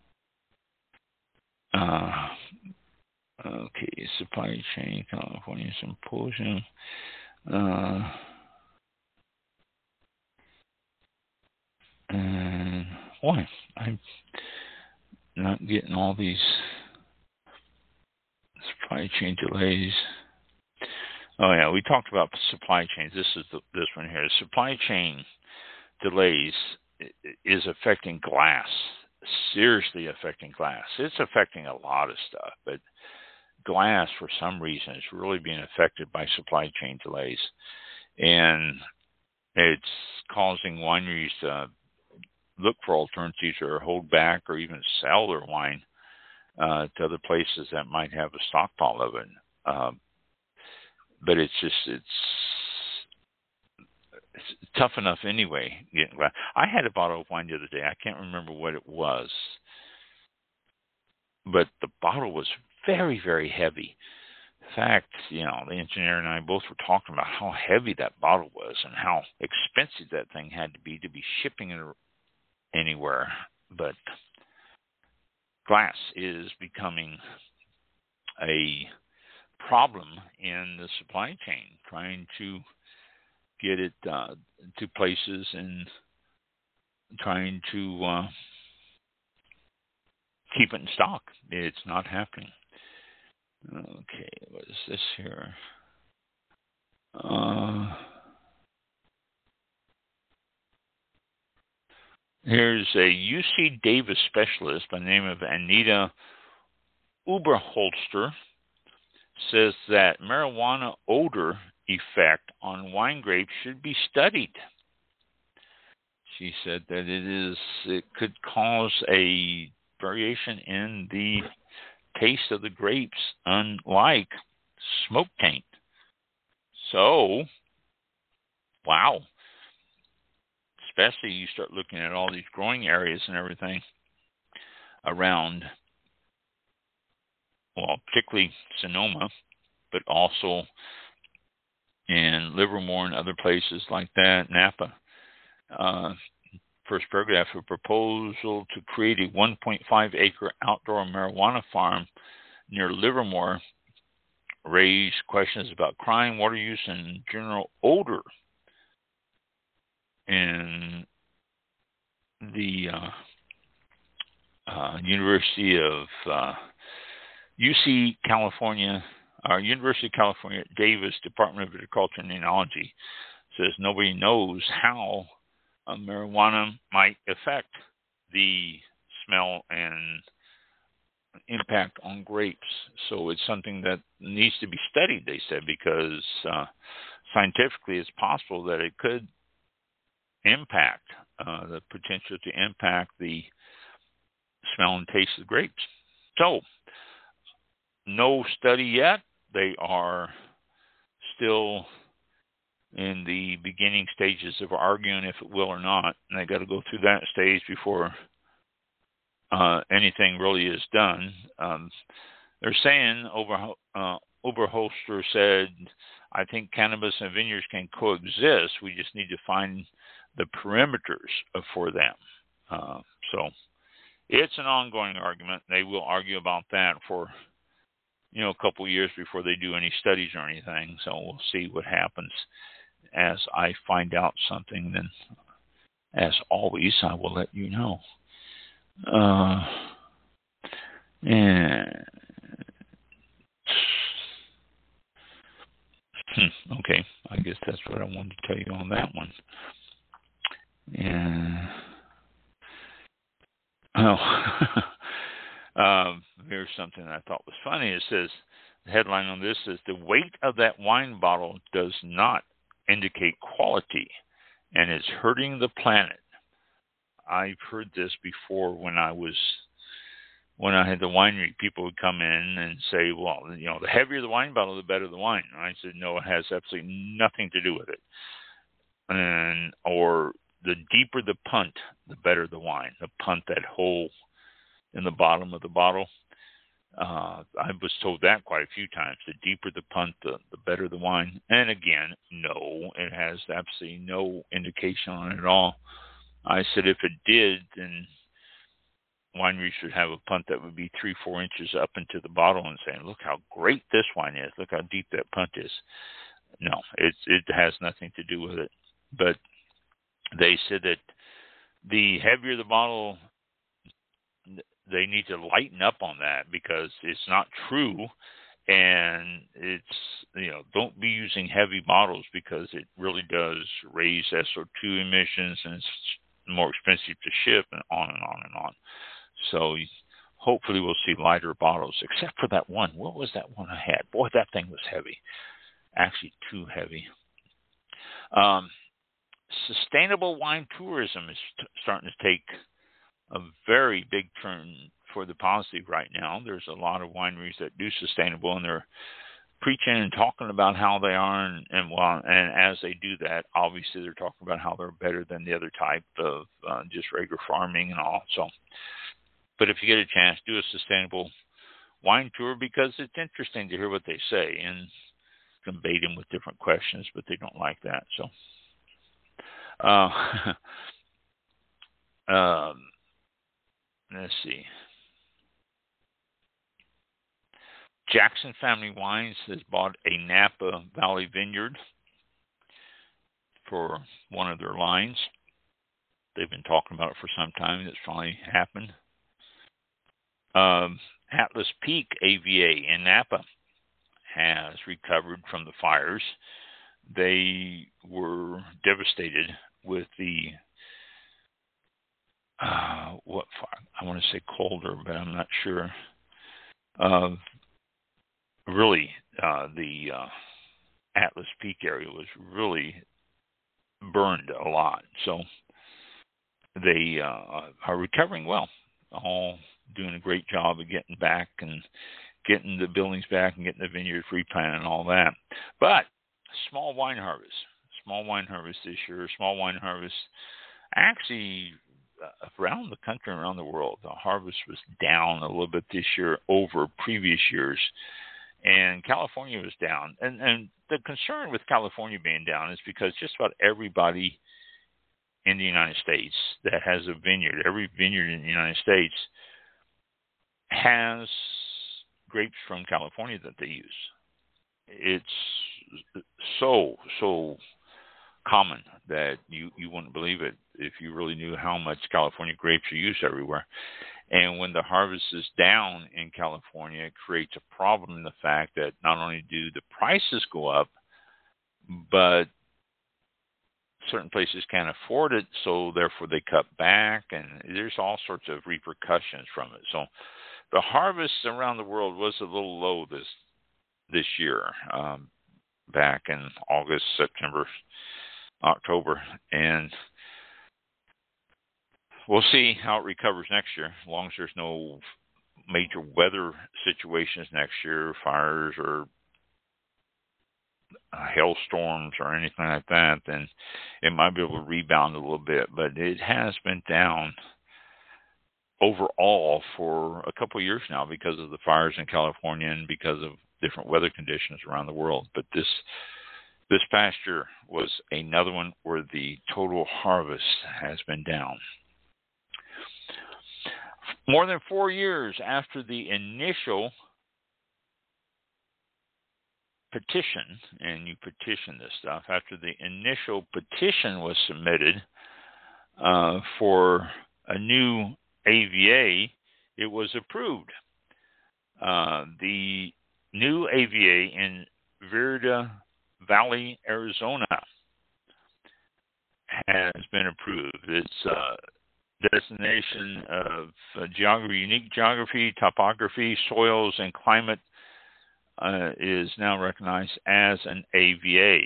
do. Okay, supply chain, California symposium. And boy, I'm not getting all these supply chain delays. Oh yeah, we talked about supply chains. This is this one here. Supply chain delays is affecting glass, seriously affecting glass. It's affecting a lot of stuff, but glass, for some reason, is really being affected by supply chain delays, and it's causing wineries to look for alternatives or hold back or even sell their wine to other places that might have a stockpile of it. But it's tough enough anyway. I had a bottle of wine the other day. I can't remember what it was, but the bottle was very, very heavy. In fact, the engineer and I both were talking about how heavy that bottle was and how expensive that thing had to be shipping it anywhere. But glass is becoming a problem in the supply chain, trying to get it to places and trying to keep it in stock. It's not happening. Okay, what is this here? Here's a UC Davis specialist by the name of Anita Uberholster, says that marijuana odor effect on wine grapes should be studied. She said that it could cause a variation in the taste of the grapes, unlike smoke taint. So, wow. Especially you start looking at all these growing areas and everything around, well, particularly Sonoma, but also in Livermore and other places like that, Napa. First paragraph, a proposal to create a 1.5-acre outdoor marijuana farm near Livermore raised questions about crime, water use, and general odor. And the University of UC California, our University of California at Davis Department of Agriculture and Enology says nobody knows how marijuana might affect the smell and impact on grapes. So it's something that needs to be studied, they said, because scientifically it's possible that it could impact, the potential to impact the smell and taste of the grapes. So, no study yet. They are still in the beginning stages of arguing if it will or not, and they got to go through that stage before anything really is done. They're saying, Oberholzer said, I think cannabis and vineyards can coexist. We just need to find the perimeters for them. So it's an ongoing argument. They will argue about that for a couple of years before they do any studies or anything. So we'll see what happens. As I find out something, then, as always, I will let you know. Okay, I guess that's what I wanted to tell you on that one. And here's something I thought was funny. It says, the headline on this is, the weight of that wine bottle does not indicate quality and is hurting the planet. I've heard this before when I had the winery. People would come in and say, well, the heavier the wine bottle, the better the wine. And I said, no, it has absolutely nothing to do with it. Or the deeper the punt, the better the wine. The punt, that hole in the bottom of the bottle. I was told that quite a few times. The deeper the punt, the better the wine. And again, no, it has absolutely no indication on it at all. I said if it did, then wineries should have a punt that would be 3-4 inches up into the bottle and saying, look how great this wine is. Look how deep that punt is. No, it has nothing to do with it. But they said that the heavier the bottle, they need to lighten up on that, because it's not true. And it's, don't be using heavy bottles, because it really does raise SO2 emissions, and it's more expensive to ship, and on and on and on. So hopefully we'll see lighter bottles, except for that one. What was that one I had? Boy, that thing was heavy. Actually, too heavy. Sustainable wine tourism is starting to take a very big turn for the positive right now. There's a lot of wineries that do sustainable, and they're preaching and talking about how they are, and as they do that, obviously they're talking about how they're better than the other type of just regular farming and all. So, but if you get a chance, do a sustainable wine tour, because it's interesting to hear what they say, and you can bait them with different questions, but they don't like that. So, let's see. Jackson Family Wines has bought a Napa Valley vineyard for one of their lines. They've been talking about it for some time. It's finally happened. Atlas Peak AVA in Napa has recovered from the fires. They were devastated with the what fire? I want to say colder, but I'm not sure. Really, the Atlas Peak area was really burned a lot. So they are recovering well, all doing a great job of getting back and getting the buildings back and getting the vineyards replanted and all that. But small wine harvest this year, small wine harvest actually around the country and around the world. The harvest was down a little bit this year over previous years. And California was down. And the concern with California being down is because just about everybody in the United States that has a vineyard, every vineyard in the United States has grapes from California that they use. It's so common that you wouldn't believe it if you really knew how much California grapes are used everywhere. And when the harvest is down in California, it creates a problem in the fact that not only do the prices go up, but certain places can't afford it, so therefore they cut back, and there's all sorts of repercussions from it. So the harvest around the world was a little low this year, back in August, September, October, and we'll see how it recovers next year, as long as there's no major weather situations next year, fires or hailstorms or anything like that, then it might be able to rebound a little bit. But it has been down overall for a couple of years now because of the fires in California and because of different weather conditions around the world. But this past year was another one where the total harvest has been down. More than 4 years after the initial petition, and you petition this stuff, after the initial petition was submitted for a new AVA, it was approved. The new AVA in Verde Valley, Arizona has been approved. It's designation of unique geography, topography, soils, and climate is now recognized as an AVA.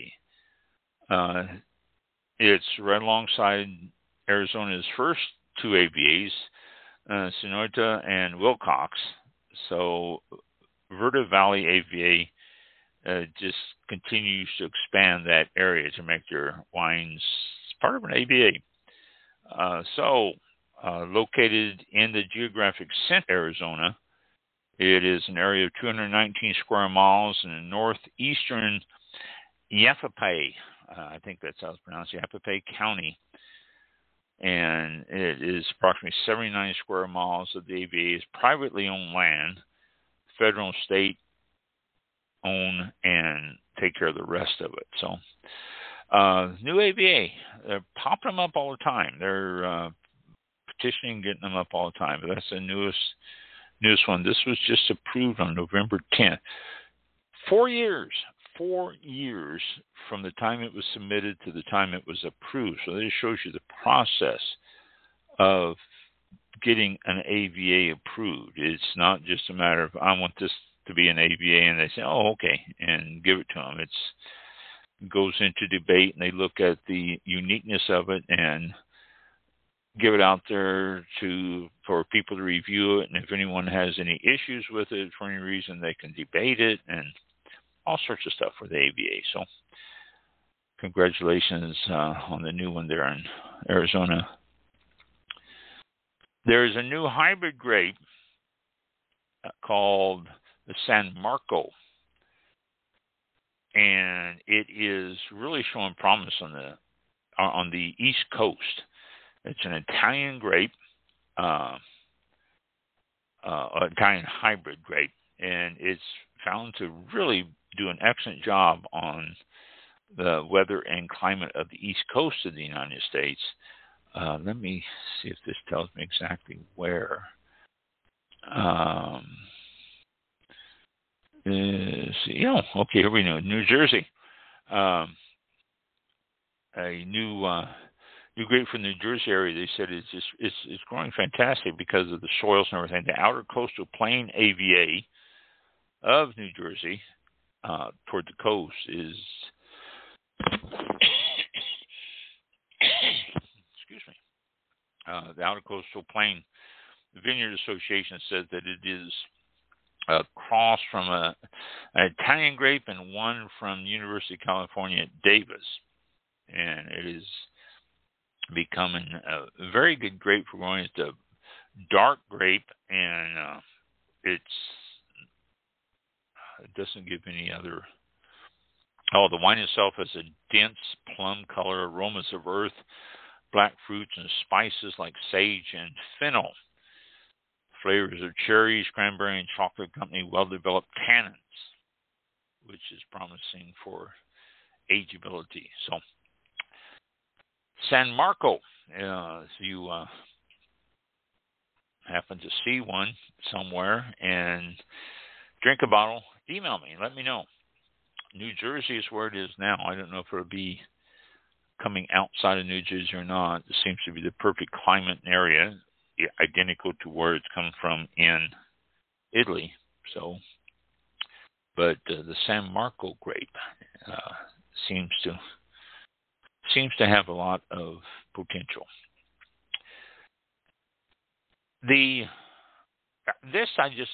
It's right alongside Arizona's first two AVAs, Sonoita and Wilcox. So Verde Valley AVA just continues to expand that area to make their wines part of an AVA. Located in the geographic center of Arizona, it is an area of 219 square miles in the northeastern Yavapai, I think that's how it's pronounced, Yavapai County. And it is approximately 79 square miles of the AVA is privately owned land. Federal and state own and take care of the rest of it. So, new AVA, they're popping them up all the time. They're petitioning, getting them up all the time. But that's the newest one. This was just approved on November 10th. 4 years from the time it was submitted to the time it was approved. So this shows you the process of getting an AVA approved. It's not just a matter of, I want this to be an AVA, and they say, oh, okay, and give it to them. It goes into debate, and they look at the uniqueness of it and give it out there for people to review it. And if anyone has any issues with it for any reason, they can debate it and all sorts of stuff with the AVA. So congratulations on the new one there in Arizona. There is a new hybrid grape called the San Marco, and it is really showing promise on the East Coast. It's an Italian grape, Italian hybrid grape, and it's found to really do an excellent job on the weather and climate of the East Coast of the United States. Let me see if this tells me exactly where. Okay, here we go. New Jersey. A new grape from the New Jersey area. They said it's growing fantastic because of the soils and everything. The Outer Coastal Plain AVA of New Jersey toward the coast is excuse me. The Outer Coastal Plain Vineyard Association says that it is a cross from an Italian grape and one from University of California at Davis, and it is becoming a very good grape for growing. It's a dark grape, and it doesn't give any other. The wine itself has a dense plum color, aromas of earth, black fruits, and spices like sage and fennel. Flavors of cherries, cranberry, and chocolate accompany well-developed tannins, which is promising for ageability. So, San Marco, if you happen to see one somewhere and drink a bottle, email me. Let me know. New Jersey is where it is now. I don't know if it'll be coming outside of New Jersey or not. It seems to be the perfect climate and area, identical to where it's come from in Italy. So, but the San Marco grape seems to have a lot of potential. This I just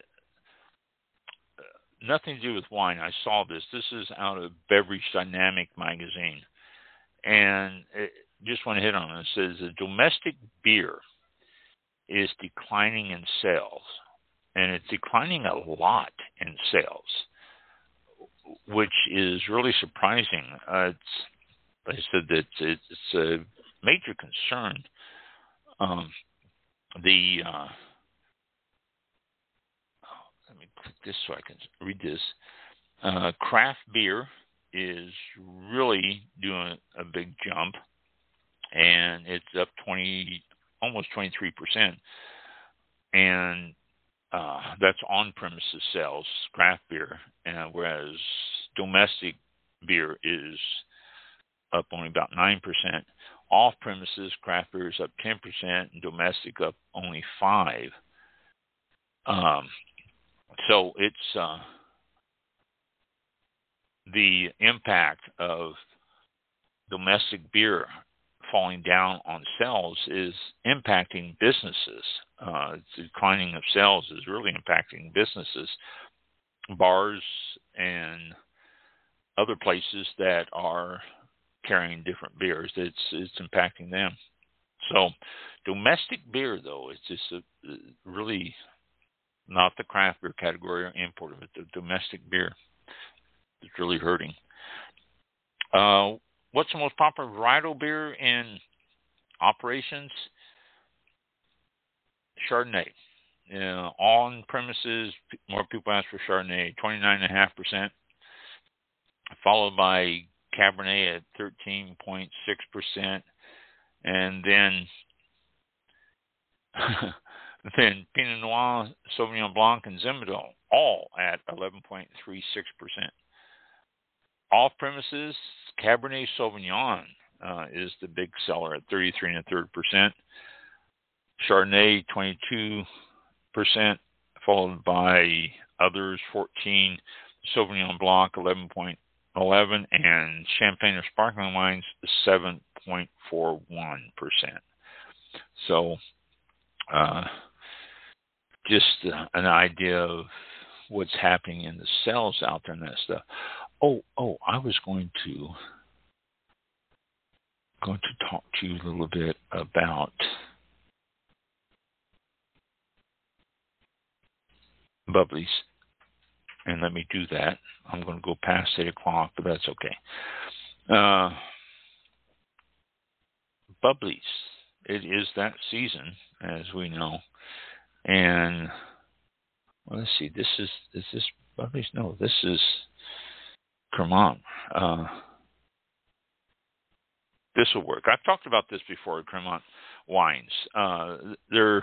nothing to do with wine. I saw this. This is out of Beverage Dynamic magazine, and just want to hit on it. It says the domestic beer is declining in sales, and it's declining a lot in sales, which is really surprising. They said that it's a major concern. Let me click this so I can read this. Craft beer is really doing a big jump, and it's up almost 23%, and that's on-premises sales, craft beer, whereas domestic beer is up only about 9%. Off-premises craft beer is up 10%, and domestic up only 5%. So it's the impact of domestic beer falling down on sales is impacting businesses. The declining of sales is really impacting businesses, bars and other places that are carrying different beers. It's impacting them. So domestic beer, though, it's just really not the craft beer category or import, but the domestic beer is really hurting. What's the most popular varietal beer in operations? Chardonnay. On premises, more people ask for Chardonnay, 29.5%, followed by Cabernet at 13.6%, and then Pinot Noir, Sauvignon Blanc, and Zinfandel, all at 11.36%. Off premises, Cabernet Sauvignon is the big seller at 33.33%. Chardonnay 22%, followed by others 14%. Sauvignon Blanc 11.11%, and Champagne or sparkling wines 7.41%. So, just an idea of what's happening in the sales out there and that stuff. Oh, I was going to talk to you a little bit about Bubblies, and let me do that. I'm going to go past 8 o'clock, but that's okay. Bubblies, it is that season, as we know, and well, let's see. Is this Bubblies? No, this is Cremant. This will work. I've talked about this before. Cremant wines. They're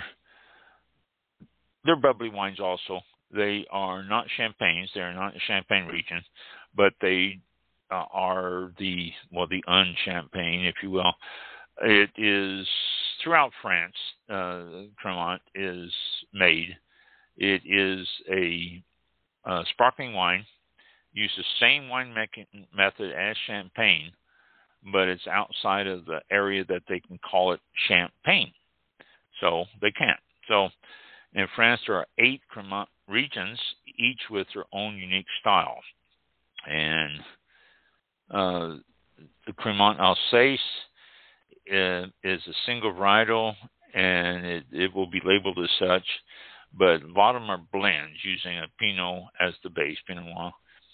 bubbly wines also. They are not champagnes. They are not a Champagne region, but they are the un-champagne, if you will. It is throughout France. Cremant is made. It is a sparkling wine. Use the same winemaking method as Champagne, but it's outside of the area that they can call it Champagne. So they can't. So in France, there are 8 Cremant regions, each with their own unique style. And the Cremant Alsace is a single varietal, and it will be labeled as such, but a lot of them are blends using a Pinot as the base, Pinot Noir.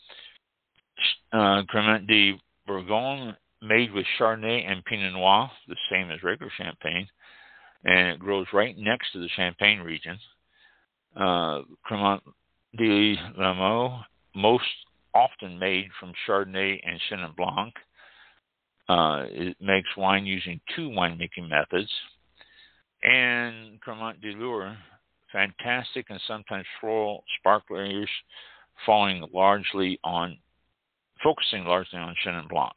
Cremant de Bourgogne, made with Chardonnay and Pinot Noir, the same as regular Champagne, and it grows right next to the Champagne region. Cremant de Limoux, most often made from Chardonnay and Chenin Blanc. It makes wine using 2 winemaking methods. And Cremant de Loire, fantastic and sometimes floral sparklers, focusing largely on Chenin Blanc.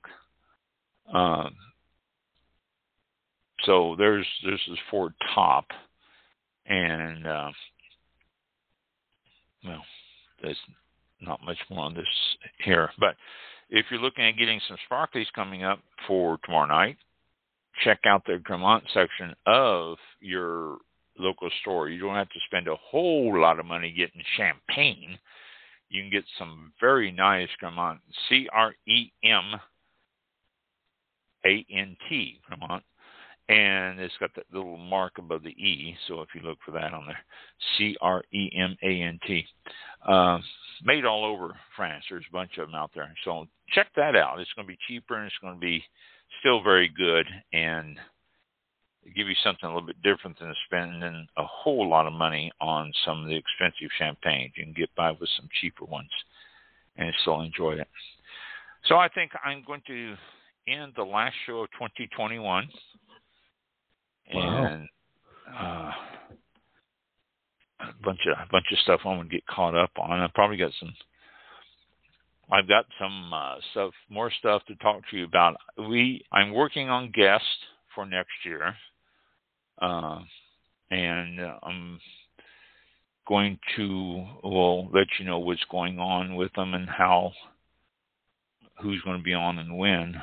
So there's this 4 top, and well, there's not much more on this here. But if you're looking at getting some sparklies coming up for tomorrow night, check out the Vermont section of your local store. You don't have to spend a whole lot of money getting champagne. You can get some very nice Vermont, CREMANT, Vermont, and it's got that little mark above the E, so if you look for that on there, CREMANT. Made all over France. There's a bunch of them out there. So check that out. It's going to be cheaper, and it's going to be still very good, and give you something a little bit different than spending a whole lot of money on some of the expensive champagnes. You can get by with some cheaper ones and still enjoy it. So I think I'm going to end the last show of 2021. Wow. And a bunch of stuff I'm going to get caught up on. I've got some stuff, more stuff to talk to you about. I'm working on guests for next year. And I'm going to let you know what's going on with them and who's going to be on and when.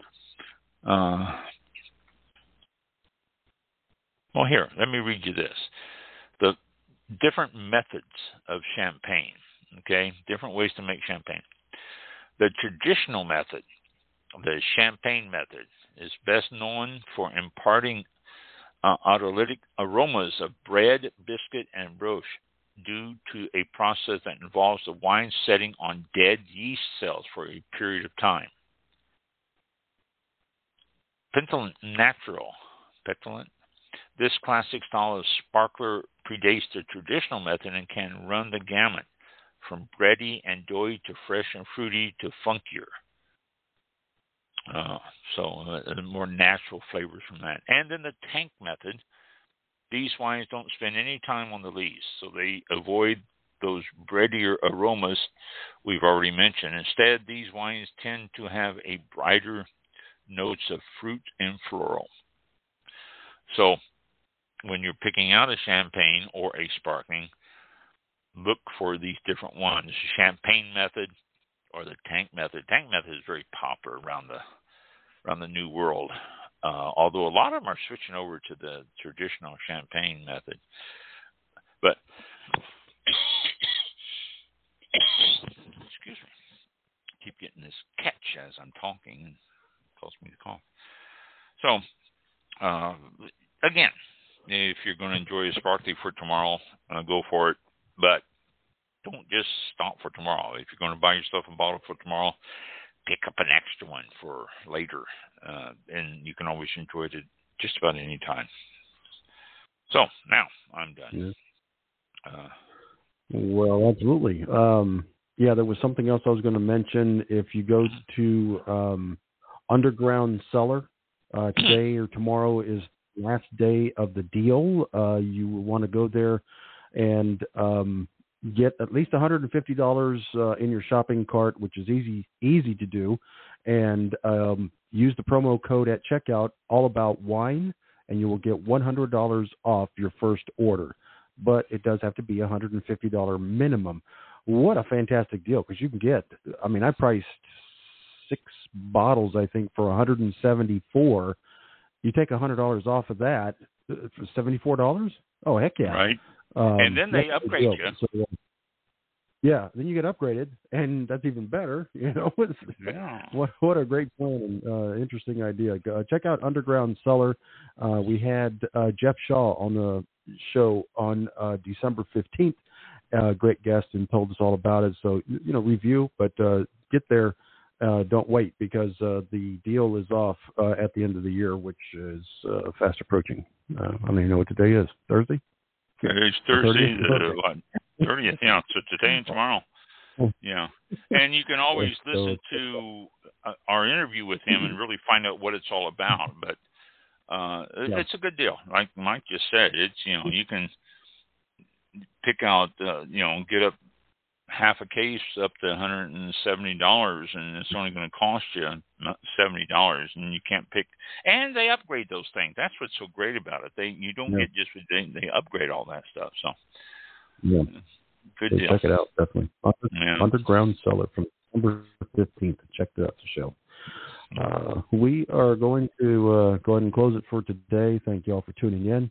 Well, here, let me read you this. The different methods of champagne, okay? Different ways to make champagne. The traditional method, the champagne method, is best known for imparting autolytic aromas of bread, biscuit, and brioche due to a process that involves the wine setting on dead yeast cells for a period of time. Pétillant natural. This classic style of sparkler predates the traditional method and can run the gamut from bready and doughy to fresh and fruity to funkier. More natural flavors from that. And then the tank method, these wines don't spend any time on the lees, so they avoid those breadier aromas we've already mentioned. Instead, these wines tend to have a brighter notes of fruit and floral. So when you're picking out a champagne or a sparkling, look for these different ones, the champagne method or the tank method. Tank method is very popular around the New World, although a lot of them are switching over to the traditional champagne method. But excuse me, keep getting this catch as I'm talking, and it causes me to cough. So again, if you're going to enjoy a sparkly for tomorrow, go for it. But don't just stop for tomorrow. If you're going to buy yourself a bottle for tomorrow, pick up an extra one for later, and you can always enjoy it at just about any time. So now I'm done. Yeah. Well, absolutely. There was something else I was going to mention. If you go to Underground Cellar, today or tomorrow is the last day of the deal. You will want to go there and get at least $150 in your shopping cart, which is easy to do, and use the promo code at checkout, All About Wine, and you will get $100 off your first order. But it does have to be $150 minimum. What a fantastic deal, because you can get, I priced 6 bottles, I think, for $174. You take $100 off of that for $74? Oh, heck yeah. Right. And then they upgrade you. So, then you get upgraded, and that's even better. Yeah. What a great plan and interesting idea. Check out Underground Cellar. We had Jeff Shaw on the show on December 15th. Great guest, and told us all about it. So, review, but get there. Don't wait, because the deal is off at the end of the year, which is fast approaching. I don't even know what today is. Thursday? It's Thursday, 30th, yeah. So today and tomorrow. Yeah. And you can always listen to our interview with him and really find out what it's all about. But it's a good deal. Like Mike just said, it's, you can pick out, get up half a case up to $170, and it's only going to cost you $70, and you can't pick. And they upgrade those things. That's what's so great about it. You don't get just they upgrade all that stuff. So Good So deal. check it out, definitely. Underground Cellar from December 15th. Check it out the show. We are going to go ahead and close it for today. Thank you all for tuning in.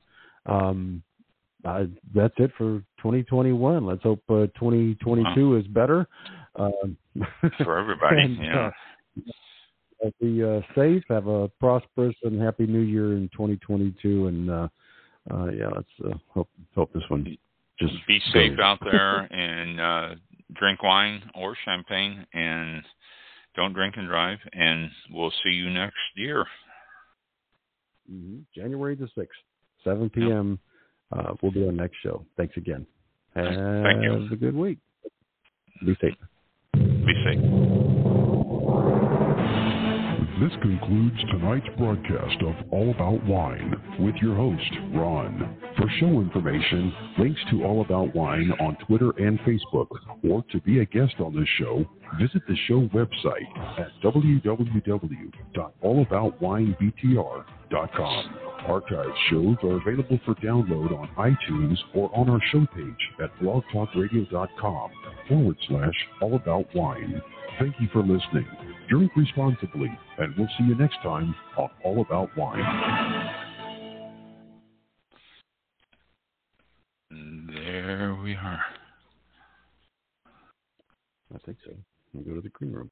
That's it for 2021. Let's hope 2022 is better. For everybody, and, be safe. Have a prosperous and happy New Year in 2022. And let's hope this one just be safe out there and drink wine or champagne and don't drink and drive. And we'll see you next year. January the 6th, 7 p.m. We'll do our next show. Thanks again. Thank you. Have a good week. Be safe. Be safe. This concludes tonight's broadcast of All About Wine with your host, Ron. For show information, links to All About Wine on Twitter and Facebook, or to be a guest on this show, visit the show website at www.allaboutwinebtr.com. Archived shows are available for download on iTunes or on our show page at blogtalkradio.com/allaboutwine. Thank you for listening. Drink responsibly, and we'll see you next time on All About Wine. There we are. I think so. We'll go to the green room.